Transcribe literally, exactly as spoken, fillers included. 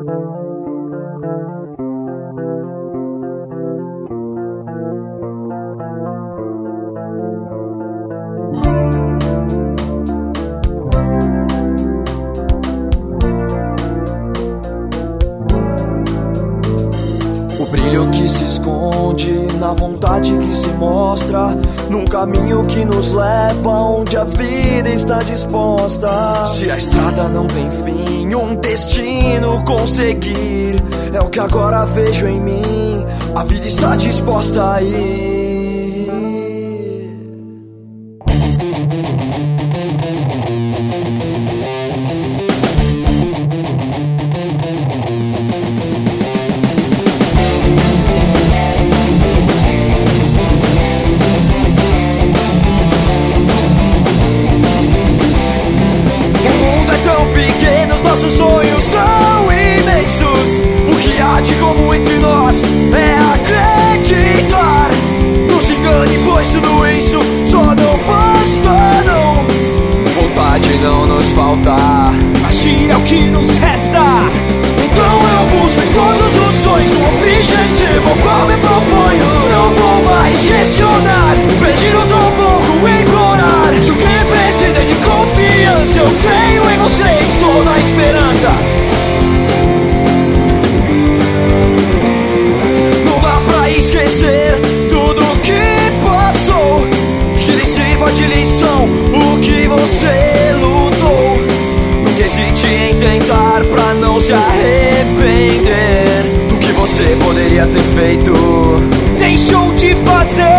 O brilho que se esconde na vontade que se mostra, num caminho que nos leva onde a vida está disposta. Se a estrada não tem fim, um destino conseguir, é o que agora vejo em mim, a vida está disposta a ir. Nossos sonhos tão imensos, o que há de comum entre nós é acreditar. Não se engane, pois tudo isso só não basta, não. Vontade não nos falta, agir é o que nos resta. Então eu busco em todos os sonhos um objetivo ao qual me proponho. Não vou mais questionar, pedir um tão pouco, implorar. Se o que precisa de confiança eu tenho em você, estou na esperança. Não dá pra esquecer tudo que passou, que lhe sirva de lição o que você lutou. Nunca hesite em tentar pra não se arrepender do que você poderia ter feito, deixou de fazer.